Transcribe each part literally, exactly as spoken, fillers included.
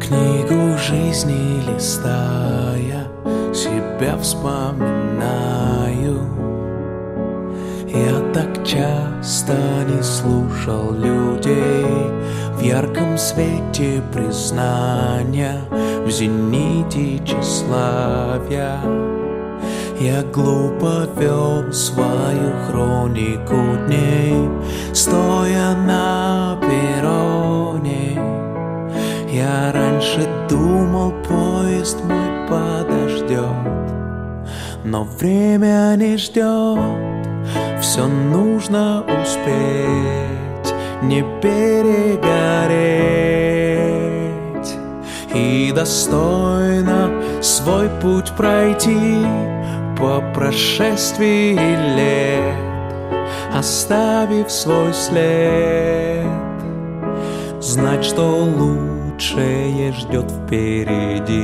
Книгу жизни листая, себя вспоминаю. Я так часто не слушал людей в ярком свете признания, в зените тщеславия. Я глупо вел свою хронику дней, стоя на перроне. Я раньше думал, поезд мой подождет, но время не ждет. Все нужно успеть, не перегореть и достойно свой путь пройти по прошествии лет, оставив свой след. Знать, что лучшее ждет впереди.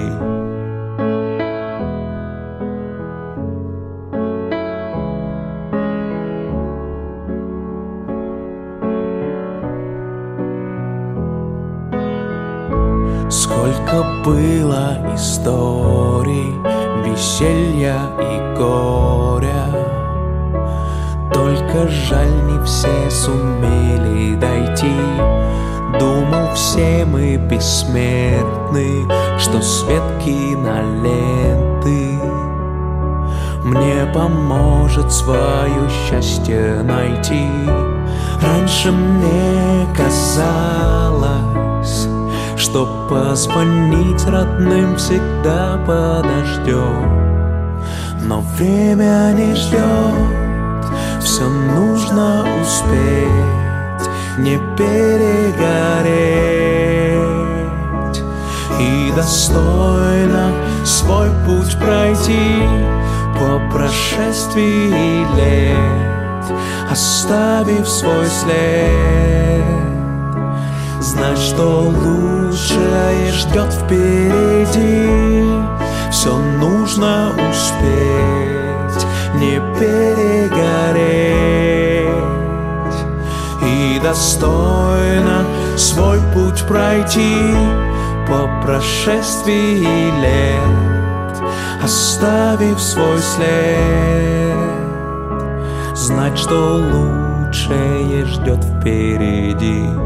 Сколько было историй, веселья и горя, только жаль, не все сумели дойти. Думал, все мы бессмертны, что свет киноленты мне поможет свое счастье найти. Раньше мне казалось, что позвонить родным всегда подождет, но время не ждет, все нужно успеть, не перегореть и достойно свой путь пройти по прошествии лет, оставив свой след. Знать, что лучшее ждет впереди, все нужно успеть, не перегореть и достойно свой путь пройти по прошествии лет, оставив свой след. Знать, что лучшее ждет впереди.